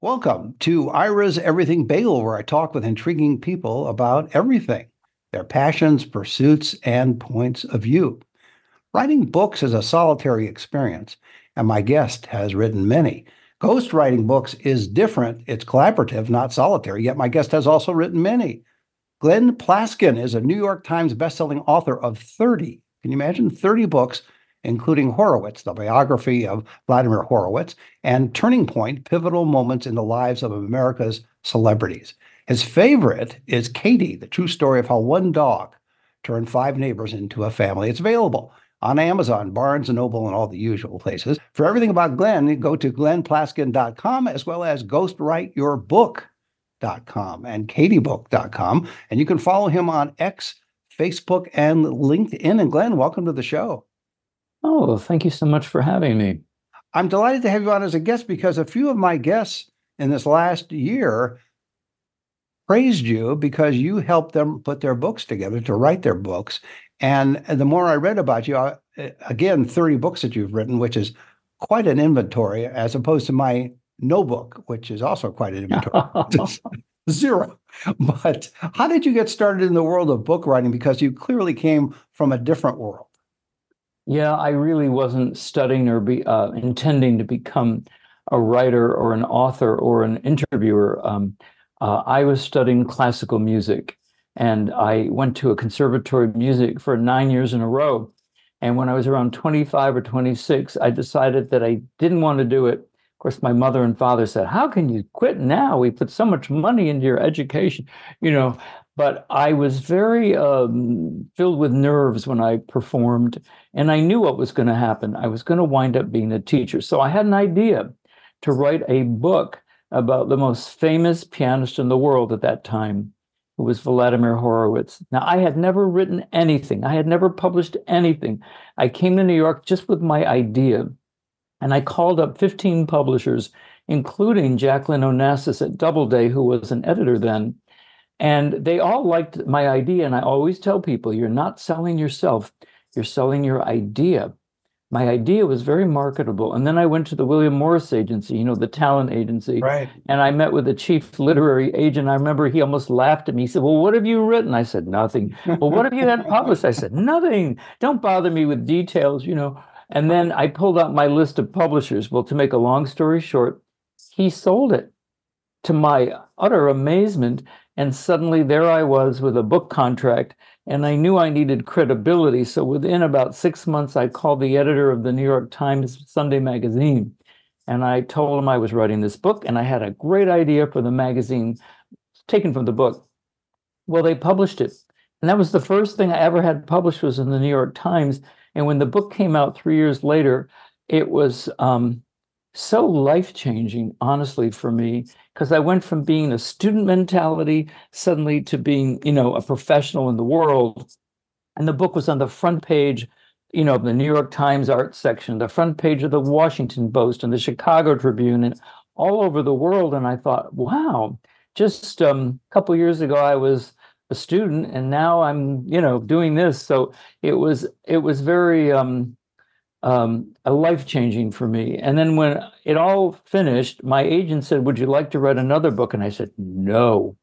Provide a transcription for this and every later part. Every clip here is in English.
Welcome to Ira's Everything Bagel, where I talk with intriguing people about everything, their passions, pursuits, and points of view. Writing books is a solitary experience, and my guest has written many. Ghostwriting books is different. It's collaborative, not solitary, yet my guest has also written many. Glenn Plaskin is a New York Times bestselling author of 30. Can you imagine 30 books, including Horowitz, the biography of Vladimir Horowitz, and Turning Point, pivotal moments in the lives of America's celebrities. His favorite is Katie, the true story of how one dog turned five neighbors into a family. It's available on Amazon, Barnes & Noble, and all the usual places. For everything about Glenn, go to glennplaskin.com as well as ghostwriteyourbook.com and katiebook.com. And you can follow him on X, Facebook, and LinkedIn. And Glenn, welcome to the show. Oh, thank you so much for having me. I'm delighted to have you on as a guest because a few of my guests in this last year praised you because you helped them put their books together, to write their books. And the more I read about you, again, 30 books that you've written, which is quite an inventory, as opposed to my no book, which is also quite an inventory. Zero. But how did you get started in the world of book writing? Because you clearly came from a different world. Yeah, I really wasn't studying or intending to become a writer or an author or an interviewer. I was studying classical music, and I went to a conservatory of music for 9 years in a row. And when I was around 25 or 26, I decided that I didn't want to do it. Of course, my mother and father said, "How can you quit now? We put so much money into your education, you know." But I was very filled with nerves when I performed, and I knew what was going to happen. I was going to wind up being a teacher. So I had an idea to write a book about the most famous pianist in the world at that time, who was Vladimir Horowitz. Now, I had never written anything. I had never published anything. I came to New York just with my idea, and I called up 15 publishers, including Jacqueline Onassis at Doubleday, who was an editor then. And they all liked my idea. And I always tell people, you're not selling yourself, you're selling your idea. My idea was very marketable. And then I went to the William Morris Agency, the talent agency. Right. And I met with the chief literary agent. I remember he almost laughed at me. He said, "Well, what have you written?" I said, "Nothing." "Well, what have you had published?" I said, "Nothing. Don't bother me with details." And then I pulled out my list of publishers. Well, to make a long story short, he sold it, to my utter amazement. And suddenly there I was with a book contract, and I knew I needed credibility. So within about 6 months, I called the editor of the New York Times Sunday magazine, and I told him I was writing this book, and I had a great idea for the magazine taken from the book. Well, they published it. And that was the first thing I ever had published, was in the New York Times. And when the book came out 3 years later, it was so life-changing, honestly, for me, because I went from being a student mentality suddenly to being, a professional in the world. And the book was on the front page, of the New York Times art section, the front page of the Washington Post and the Chicago Tribune, and all over the world. And I thought, wow, just a couple years ago, I was a student, and now I'm, doing this. So it was very a life-changing for me. And then when it all finished, my agent said, "Would you like to write another book?" And I said, "No,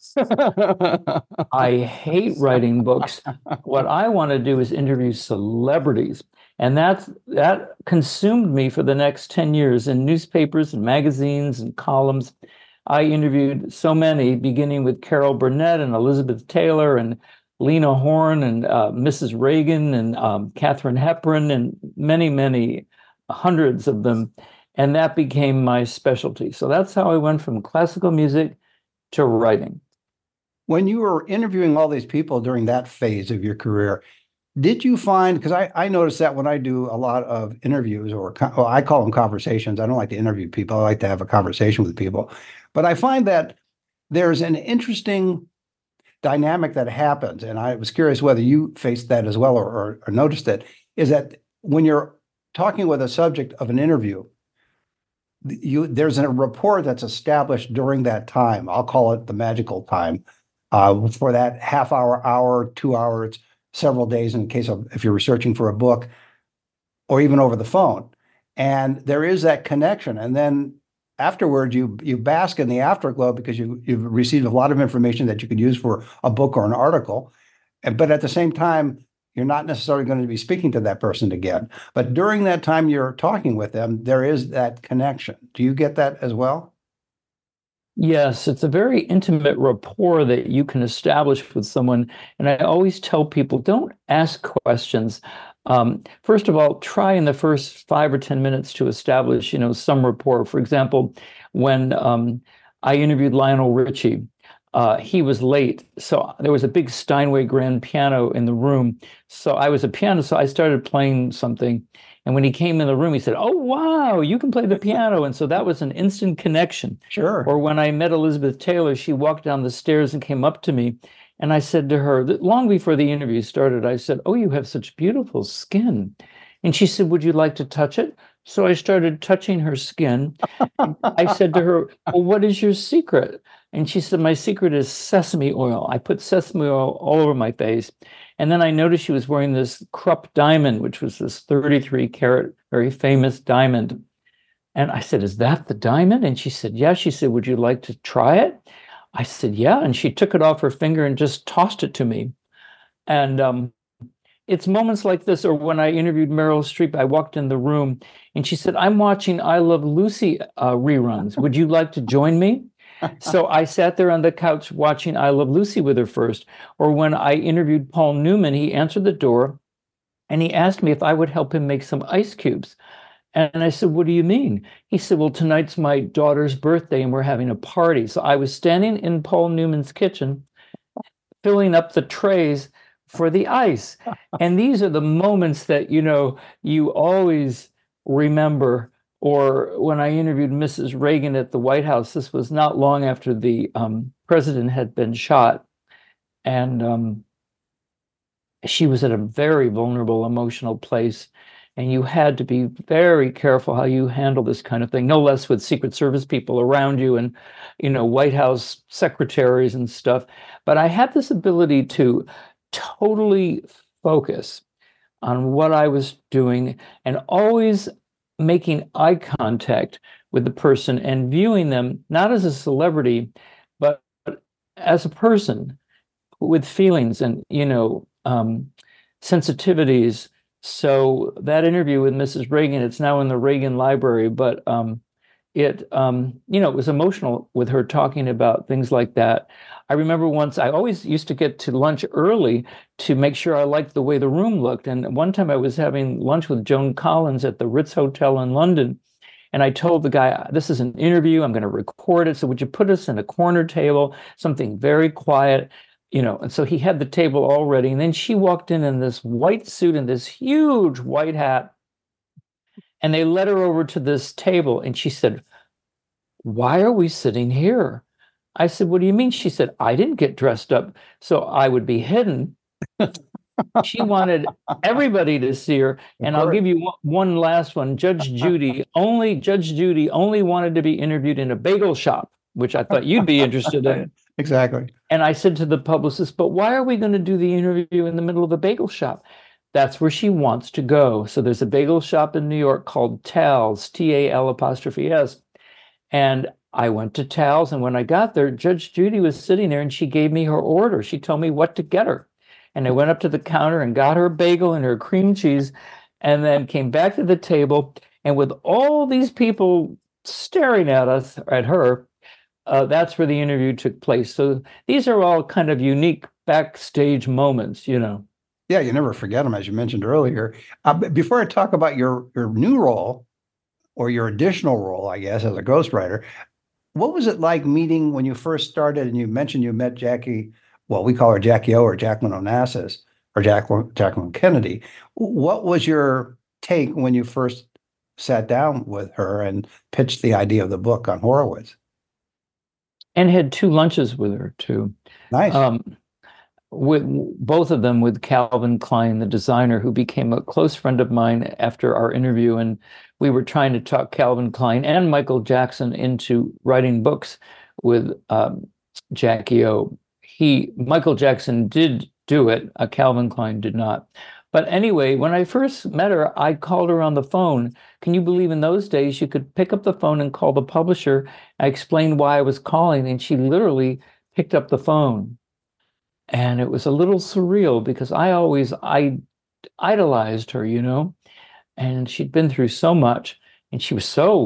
I hate writing books. What I want to do is interview celebrities." And that consumed me for the next 10 years in newspapers and magazines and columns. I interviewed so many, beginning with Carol Burnett and Elizabeth Taylor and Lena Horne and Mrs. Reagan and Katharine Hepburn, and many, many hundreds of them. And that became my specialty. So that's how I went from classical music to writing. When you were interviewing all these people during that phase of your career, did you find, because I noticed that when I do a lot of interviews, or I call them conversations. I don't like to interview people. I like to have a conversation with people. But I find that there's an interesting dynamic that happens, and I was curious whether you faced that as well, or noticed it, is that when you're talking with a subject of an interview, there's a rapport that's established during that time. I'll call it the magical time, for that half hour, 2 hours, several days in case of if you're researching for a book, or even over the phone. And there is that connection. And then afterwards you bask in the afterglow because you've received a lot of information that you could use for a book or an article. But at the same time, you're not necessarily going to be speaking to that person again. But during that time you're talking with them, there is that connection. Do you get that as well? Yes, it's a very intimate rapport that you can establish with someone. And I always tell people, don't ask questions. First of all, try in the first 5 or 10 minutes to establish, some rapport. For example, when I interviewed Lionel Richie, he was late. So there was a big Steinway grand piano in the room. So I was a pianist, so I started playing something. And when he came in the room, he said, "Oh, wow, you can play the piano." And so that was an instant connection. Sure. Or when I met Elizabeth Taylor, she walked down the stairs and came up to me. And I said to her, long before the interview started, I said, "Oh, you have such beautiful skin." And she said, "Would you like to touch it?" So I started touching her skin. I said to her, "Well, what is your secret?" And she said, "My secret is sesame oil." I put sesame oil all over my face. And then I noticed she was wearing this Krupp diamond, which was this 33 carat, very famous diamond. And I said, "Is that the diamond?" And she said, "Yeah." She said, "Would you like to try it?" I said, "Yeah." And she took it off her finger and just tossed it to me. And it's moments like this, or when I interviewed Meryl Streep, I walked in the room and she said, "I'm watching I Love Lucy reruns. Would you like to join me?" So I sat there on the couch watching I Love Lucy with her first. Or when I interviewed Paul Newman, he answered the door and he asked me if I would help him make some ice cubes. And I said, "What do you mean?" He said, "Well, tonight's my daughter's birthday and we're having a party." So I was standing in Paul Newman's kitchen, filling up the trays for the ice. And these are the moments that, you always remember. Or when I interviewed Mrs. Reagan at the White House, this was not long after the president had been shot. And she was at a very vulnerable emotional place. And you had to be very careful how you handle this kind of thing, no less with Secret Service people around you and, White House secretaries and stuff. But I had this ability to totally focus on what I was doing and always making eye contact with the person and viewing them not as a celebrity, but as a person with feelings and, sensitivities. So that interview with Mrs. Reagan, it's now in the Reagan Library, but it was emotional with her talking about things like that. I remember once, I always used to get to lunch early to make sure I liked the way the room looked. And one time I was having lunch with Joan Collins at the Ritz Hotel in London. And I told the guy, "This is an interview. I'm going to record it. So would you put us in a corner table, something very quiet?" And so he had the table all ready. And then she walked in this white suit and this huge white hat. And they led her over to this table. And she said, "Why are we sitting here?" I said, "What do you mean?" She said, "I didn't get dressed up so I would be hidden." She wanted everybody to see her. And I'll give you one last one. Judge Judy only wanted to be interviewed in a bagel shop, which I thought you'd be interested in. Exactly. And I said to the publicist, "But why are we going to do the interview in the middle of a bagel shop?" That's where she wants to go. So there's a bagel shop in New York called Tal's, Tal''S. And I went to Tal's, and when I got there, Judge Judy was sitting there and she gave me her order. She told me what to get her. And I went up to the counter and got her a bagel and her cream cheese, and then came back to the table. And with all these people staring at her, that's where the interview took place. So these are all kind of unique backstage moments. Yeah, you never forget them, as you mentioned earlier. Before I talk about your new role or your additional role, I guess, as a ghostwriter, what was it like meeting when you first started? And you mentioned you met Jackie, well, we call her Jackie O or Jacqueline Onassis or Jacqueline Kennedy. What was your take when you first sat down with her and pitched the idea of the book on Horowitz? And had 2 lunches with her too. Nice. With both of them with Calvin Klein, the designer, who became a close friend of mine after our interview. And we were trying to talk Calvin Klein and Michael Jackson into writing books with Jackie O. Michael Jackson did do it. Calvin Klein did not. But anyway, when I first met her, I called her on the phone. Can you believe in those days you could pick up the phone and call the publisher? I explained why I was calling, and she literally picked up the phone. And it was a little surreal because I idolized her, and she'd been through so much, and she was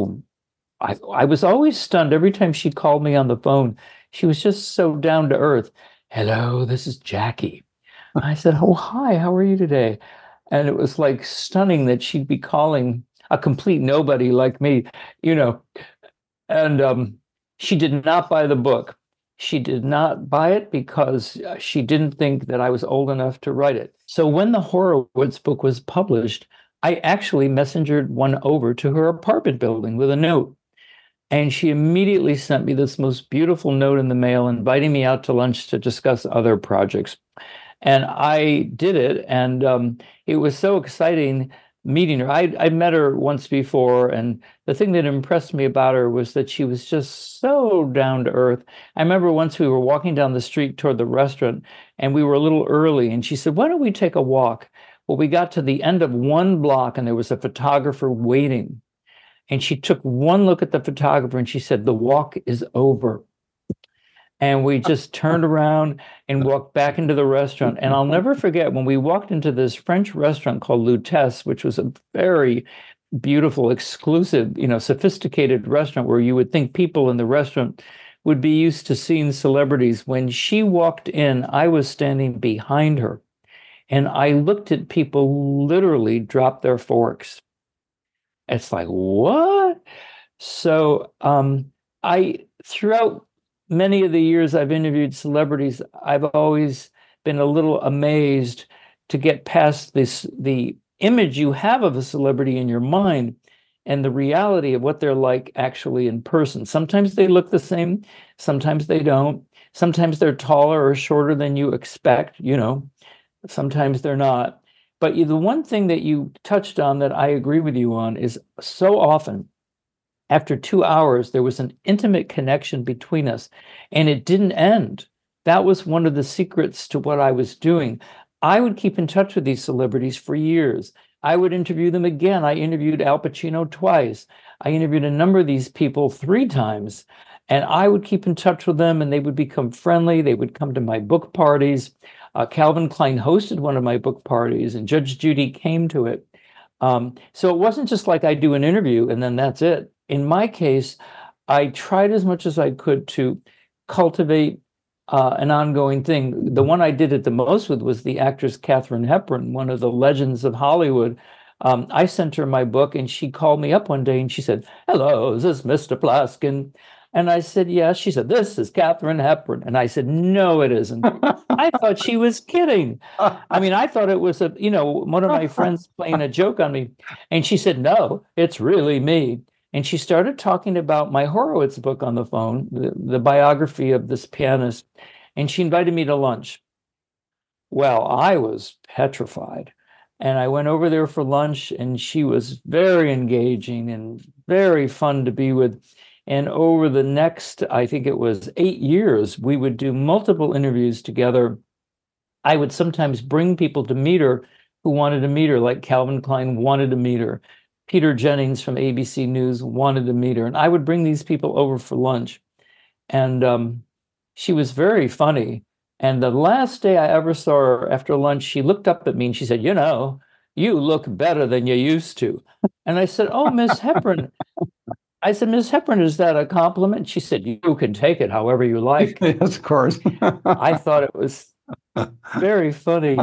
I was always stunned every time she called me on the phone. She was just so down to earth. Hello, this is Jackie. I said, oh, hi, how are you today? And it was like stunning that she'd be calling a complete nobody like me, you know. And she did not buy the book. She did not buy it because she didn't think that I was old enough to write it. So when the Horowitz book was published, I actually messengered one over to her apartment building with a note. And she immediately sent me this most beautiful note in the mail, inviting me out to lunch to discuss other projects. And I did it, and it was so exciting meeting her. I met her once before, and the thing that impressed me about her was that she was just so down to earth. I remember once we were walking down the street toward the restaurant, and we were a little early, and she said, "Why don't we take a walk?" Well, we got to the end of one block, and there was a photographer waiting. And she took one look at the photographer, and she said, "The walk is over." And we just turned around and walked back into the restaurant. And I'll never forget when we walked into this French restaurant called Lutèce, which was a very beautiful, exclusive, sophisticated restaurant where you would think people in the restaurant would be used to seeing celebrities. When she walked in, I was standing behind her, and I looked at people literally drop their forks. It's like, what? So throughout many of the years I've interviewed celebrities, I've always been a little amazed to get past the image you have of a celebrity in your mind and the reality of what they're like actually in person. Sometimes they look the same, sometimes they don't. Sometimes they're taller or shorter than you expect, sometimes they're not. But the one thing that you touched on that I agree with you on is so often after 2 hours, there was an intimate connection between us, and it didn't end. That was one of the secrets to what I was doing. I would keep in touch with these celebrities for years. I would interview them again. I interviewed Al Pacino twice. I interviewed a number of these people 3 times, and I would keep in touch with them, and they would become friendly. They would come to my book parties. Calvin Klein hosted one of my book parties, and Judge Judy came to it. So it wasn't just like I do an interview and then that's it. In my case, I tried as much as I could to cultivate an ongoing thing. The one I did it the most with was the actress Katharine Hepburn, one of the legends of Hollywood. I sent her my book, and she called me up one day and she said, "Hello, is this Mr. Plaskin?" And I said, "Yes." She said, "This is Katharine Hepburn." And I said, "No, it isn't." I thought she was kidding. I mean, I thought it was one of my friends playing a joke on me. And she said, "No, it's really me." And she started talking about my Horowitz book on the phone, the biography of this pianist. And she invited me to lunch. Well, I was petrified. And I went over there for lunch, and she was very engaging and very fun to be with. And over the next, I think it was 8 years, we would do multiple interviews together. I would sometimes bring people to meet her who wanted to meet her, like Calvin Klein wanted to meet her. Peter Jennings from ABC News wanted to meet her. And I would bring these people over for lunch. And she was very funny. And the last day I ever saw her after lunch, she looked up at me and she said, "You look better than you used to." And I said, "Oh, Miss Hepburn." I said, "Miss Hepburn, is that a compliment?" She said, "You can take it however you like." Yes, of course. I thought it was very funny.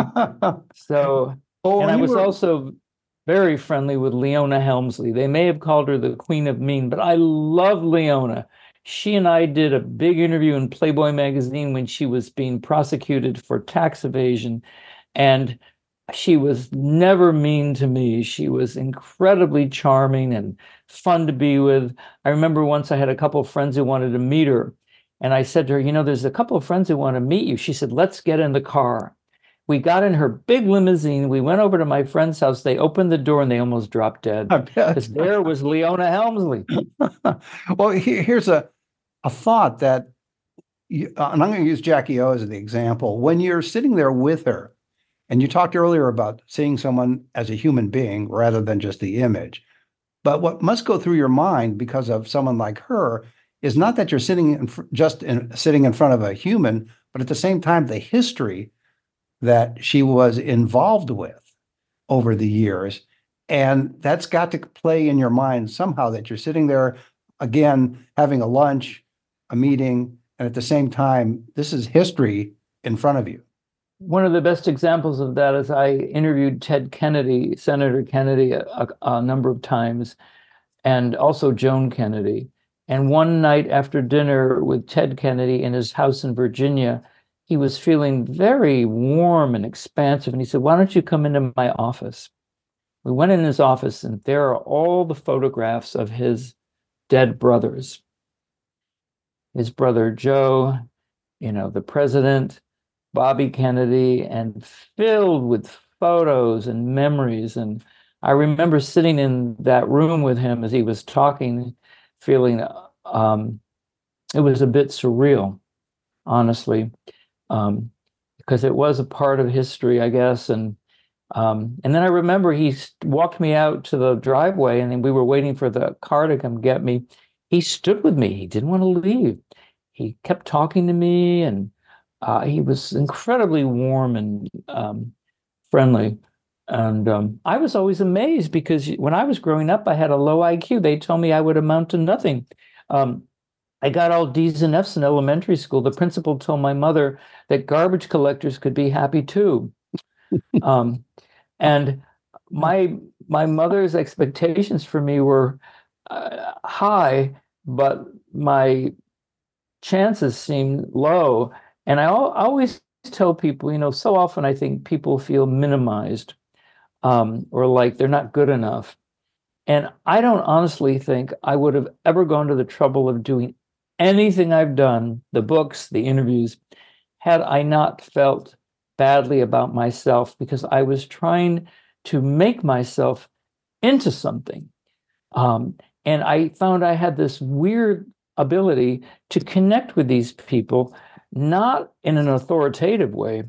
So, Oh, and I you was were also very friendly with Leona Helmsley. They may have called her the Queen of Mean, but I love Leona. She and I did a big interview in Playboy magazine when she was being prosecuted for tax evasion. And she was never mean to me. She was incredibly charming and fun to be with. I remember once I had a couple of friends who wanted to meet her. And I said to her, "There's a couple of friends who want to meet you." She said, "Let's get in the car." We got in her big limousine. We went over to my friend's house. They opened the door and they almost dropped dead I bet. because there was Leona Helmsley. Well, here's a thought and I'm going to use Jackie O as the example. When you're sitting there with her, And you talked earlier about seeing someone as a human being rather than just the image. But what must go through your mind because of someone like her is not that you're sitting in front of a human, but at the same time, the history that she was involved with over the years. And that's got to play in your mind somehow that you're sitting there again, having a lunch, a meeting, and at the same time, this is history in front of you. One of the best examples of that is I interviewed Ted Kennedy, Senator Kennedy, a number of times, and also Joan Kennedy. And one night after dinner with Ted Kennedy in his house in Virginia, he was feeling very warm and expansive. And he said, "Why don't you come into my office?" We went in his office, and there are all the photographs of his dead brothers. His brother Joe, the president, Bobby Kennedy, and filled with photos and memories. And I remember sitting in that room with him as he was talking, feeling it was a bit surreal, honestly, because it was a part of history, I guess. And then I remember he walked me out to the driveway, and then we were waiting for the car to come get me. He stood with me. He didn't want to leave. He kept talking to me, and he was incredibly warm and friendly. And I was always amazed because when I was growing up, I had a low IQ. They told me I would amount to nothing. I got all D's and F's in elementary school. The principal told my mother that garbage collectors could be happy too. And my mother's expectations for me were high, but my chances seemed low. And I always tell people, so often I think people feel minimized or like they're not good enough. And I don't honestly think I would have ever gone to the trouble of doing anything I've done, the books, the interviews, had I not felt badly about myself, because I was trying to make myself into something. And I found I had this weird ability to connect with these people, not in an authoritative way,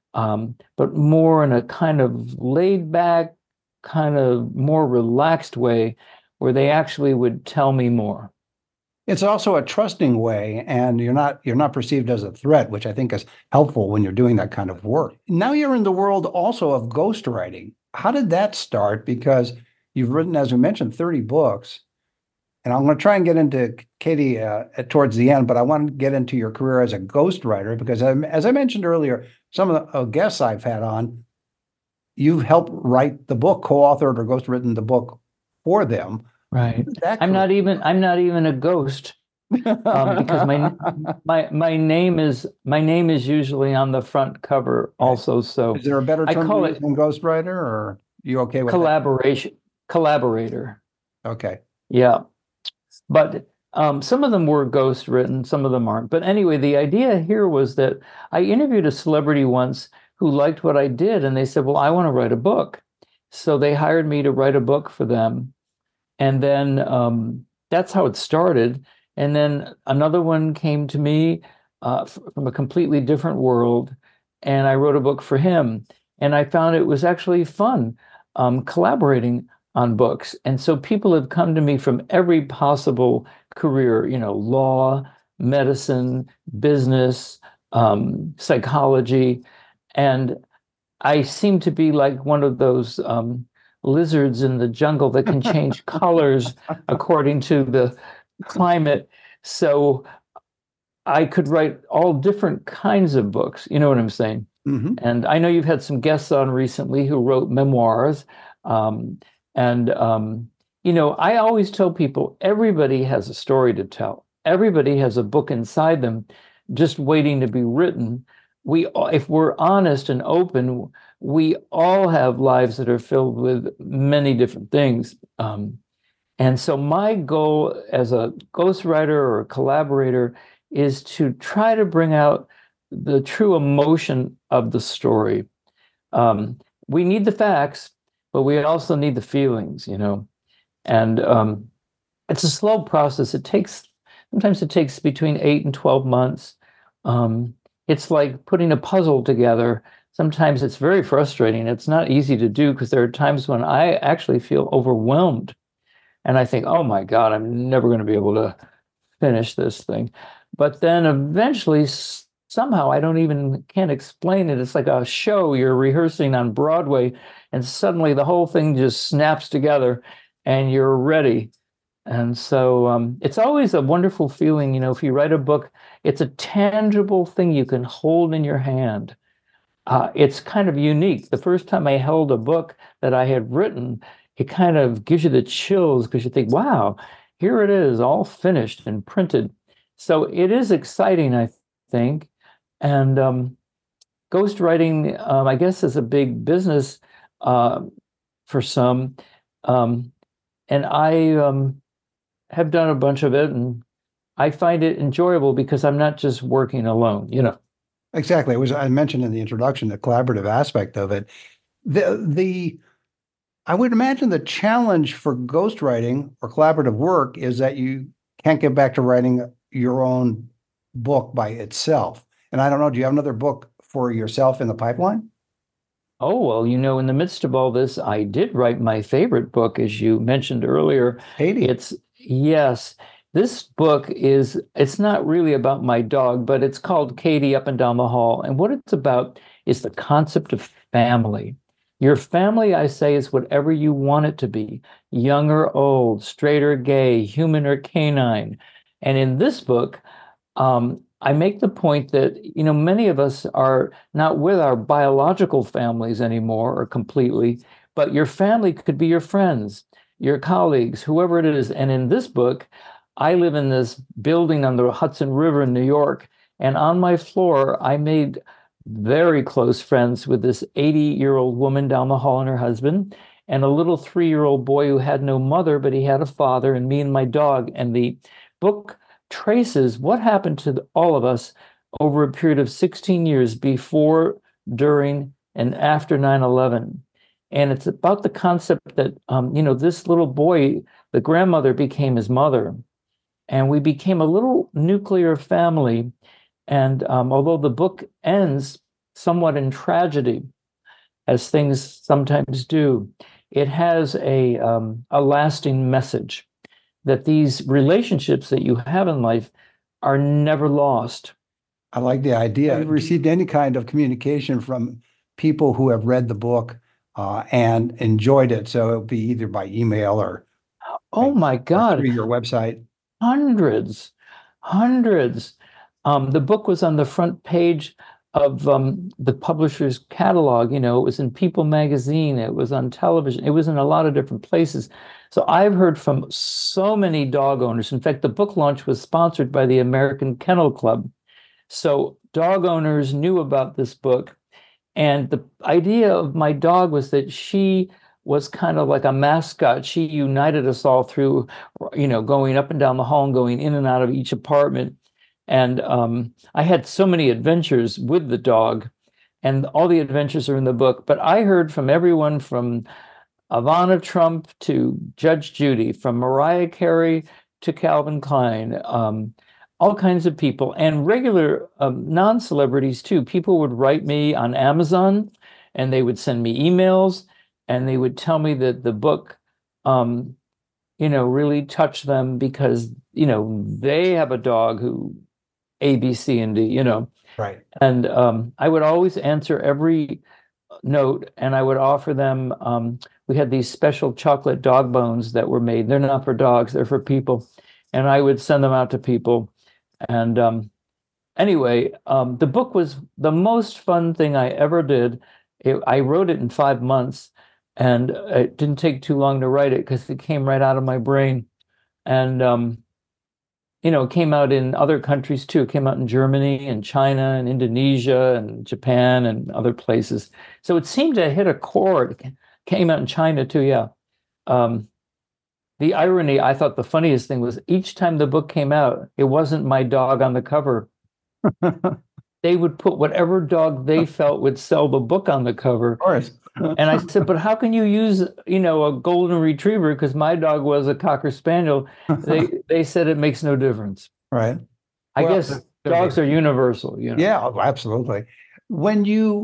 but more in a kind of laid back, kind of more relaxed way where they actually would tell me more. It's also a trusting way, and you're not perceived as a threat, which I think is helpful when you're doing that kind of work. Now you're in the world also of ghostwriting. How did that start? Because you've written, as we mentioned, 30 books. And I'm going to try and get into Katie towards the end, but I want to get into your career as a ghostwriter because, as I mentioned earlier, some of the guests I've had on, you've helped write the book, co-authored or ghostwritten the book for them. Right. I'm not even a ghost because my name is usually on the front cover also. So is there a better term to use than ghostwriter, or are you okay with collaborator? Okay. Yeah. But some of them were ghost written, some of them aren't. But anyway, the idea here was that I interviewed a celebrity once who liked what I did, and they said, "Well, I want to write a book." So they hired me to write a book for them. And then that's how it started. And then another one came to me from a completely different world, and I wrote a book for him. And I found it was actually fun collaborating on books. And so people have come to me from every possible career, law, medicine, business, psychology. And I seem to be like one of those lizards in the jungle that can change colors according to the climate. So I could write all different kinds of books. You know what I'm saying? Mm-hmm. And I know you've had some guests on recently who wrote memoirs. I always tell people everybody has a story to tell. Everybody has a book inside them just waiting to be written. If we're honest and open, we all have lives that are filled with many different things. And so my goal as a ghostwriter or a collaborator is to try to bring out the true emotion of the story. We need the facts, but we also need the feelings, And it's a slow process. Sometimes it takes between 8 and 12 months. It's like putting a puzzle together. sometimes it's very frustrating. It's not easy to do because there are times when I actually feel overwhelmed and I think, oh my God, I'm never going to be able to finish this thing. But then eventually, somehow, I don't even can't explain it. It's like a show you're rehearsing on Broadway, and suddenly the whole thing just snaps together and you're ready. And so it's always a wonderful feeling, if you write a book, it's a tangible thing you can hold in your hand. It's kind of unique. The first time I held a book that I had written, it kind of gives you the chills because you think, wow, here it is, all finished and printed. So it is exciting, I think. And ghostwriting, I guess, is a big business uh, for some. Um, and I have done a bunch of it, and I find it enjoyable because I'm not just working alone. Exactly. I mentioned in the introduction the collaborative aspect of it. The I would imagine the challenge for ghostwriting or collaborative work is that you can't get back to writing your own book by itself. And I don't know, do you have another book for yourself in the pipeline? Oh, well, in the midst of all this, I did write my favorite book, as you mentioned earlier. Katie. Yes, this book it's not really about my dog, but it's called Katie Up and Down the Hall. And what it's about is the concept of family. Your family, I say, is whatever you want it to be, young or old, straight or gay, human or canine. And in this book, I make the point that, many of us are not with our biological families anymore or completely, but your family could be your friends, your colleagues, whoever it is. And in this book, I live in this building on the Hudson River in New York. And on my floor, I made very close friends with this 80-year-old woman down the hall and her husband, and a little 3-year-old boy who had no mother, but he had a father, and me and my dog. And the book traces what happened to all of us over a period of 16 years before, during, and after 9/11. And it's about the concept that, this little boy, the grandmother became his mother, and we became a little nuclear family. And although the book ends somewhat in tragedy, as things sometimes do, it has a lasting message that these relationships that you have in life are never lost. I like the idea. Have you received any kind of communication from people who have read the book and enjoyed it? So it'll be either by email or Oh my or God, through your website. hundreds, hundreds. The book was on the front page of the publisher's catalog. It was in People magazine, it was on television, it was in a lot of different places. So I've heard from so many dog owners. In fact, the book launch was sponsored by the American Kennel Club. So dog owners knew about this book. And the idea of my dog was that she was kind of like a mascot. She united us all through, going up and down the hall and going in and out of each apartment. And I had so many adventures with the dog, and all the adventures are in the book. But I heard from everyone from Ivana Trump to Judge Judy, from Mariah Carey to Calvin Klein, all kinds of people, and regular non-celebrities too. People would write me on Amazon, and they would send me emails, and they would tell me that the book, really touched them because, they have a dog who A, B, C, and D. Right. And I would always answer every note, and I would offer them. We had these special chocolate dog bones that were made. They're not for dogs; they're for people, and I would send them out to people. And anyway, the book was the most fun thing I ever did. I wrote it in 5 months, and it didn't take too long to write it because it came right out of my brain. And it came out in other countries too. It came out in Germany and China and Indonesia and Japan and other places. So it seemed to hit a chord. It came out in China too, yeah. The irony, I thought the funniest thing was each time the book came out, it wasn't my dog on the cover. They would put whatever dog they felt would sell the book on the cover. Of course. And I said, but how can you use, a golden retriever? Because my dog was a Cocker Spaniel. They said it makes no difference. Right. I Well, guess dogs are universal. Yeah, absolutely. When you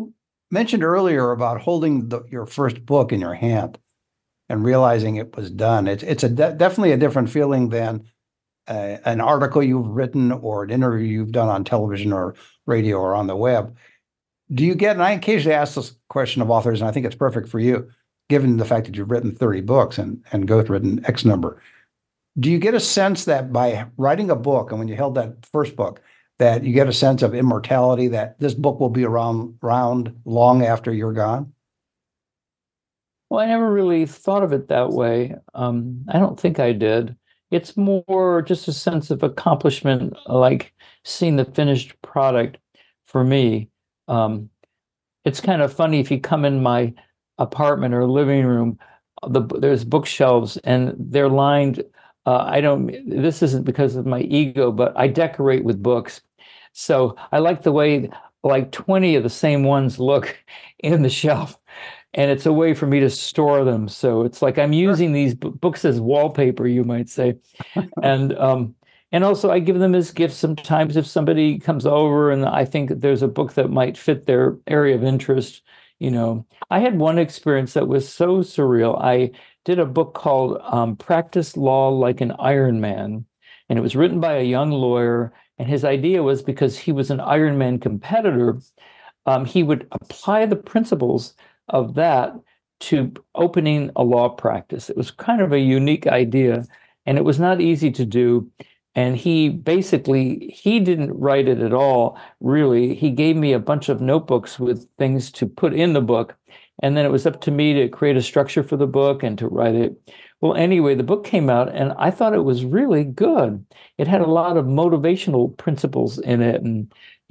mentioned earlier about holding your first book in your hand and realizing it was done. It's definitely a different feeling than an article you've written or an interview you've done on television or radio or on the web. Do you get, and I occasionally ask this question of authors, and I think it's perfect for you, given the fact that you've written 30 books and Go's written X number. Do you get a sense that by writing a book, and when you held that first book, that you get a sense of immortality, that this book will be around long after you're gone? Well, I never really thought of it that way. I don't think I did. It's more just a sense of accomplishment, like seeing the finished product for me. It's kind of funny if you come in my apartment or living room, there's bookshelves and they're lined. This isn't because of my ego, but I decorate with books. So I like the way like 20 of the same ones look in the shelf. And it's a way for me to store them. So it's like I'm using these books as wallpaper, you might say. And also I give them as gifts sometimes if somebody comes over and I think that there's a book that might fit their area of interest. I had one experience that was so surreal. I did a book called Practice Law Like an Iron Man, and it was written by a young lawyer. And his idea was because he was an Ironman competitor, he would apply the principles of that to opening a law practice. It was kind of a unique idea, and it was not easy to do. And he didn't write it at all, really. He gave me a bunch of notebooks with things to put in the book. And then it was up to me to create a structure for the book and to write it. Well, anyway, the book came out and I thought it was really good. It had a lot of motivational principles in it. And,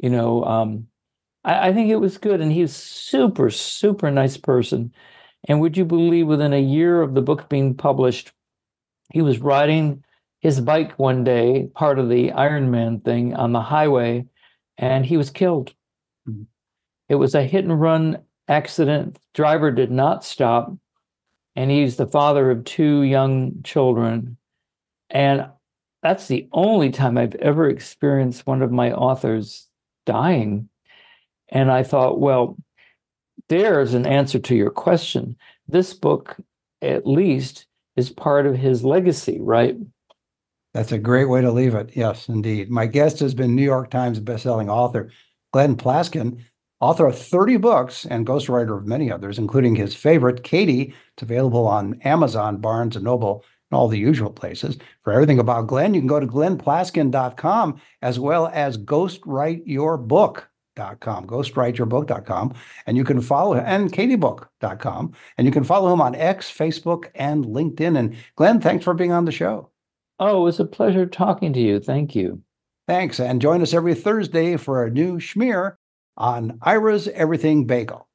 I think it was good. And he's super, super nice person. And would you believe within a year of the book being published, he was riding his bike one day, part of the Ironman thing on the highway, and he was killed. Mm-hmm. It was a hit and run accident. Driver did not stop. And he's the father of 2 young children. And that's the only time I've ever experienced one of my authors dying. And I thought, well, there's an answer to your question. This book, at least, is part of his legacy, right? That's a great way to leave it. Yes, indeed. My guest has been New York Times bestselling author Glenn Plaskin, author of 30 books and ghostwriter of many others, including his favorite, Katie. It's available on Amazon, Barnes & Noble, and all the usual places. For everything about Glenn, you can go to glennplaskin.com as well as ghostwriteyourbook.com, and you can follow and katiebook.com, and you can follow him on X, Facebook, and LinkedIn. And Glenn, thanks for being on the show. Oh, it was a pleasure talking to you. Thank you. Thanks. And join us every Thursday for a new schmear on Ira's Everything Bagel.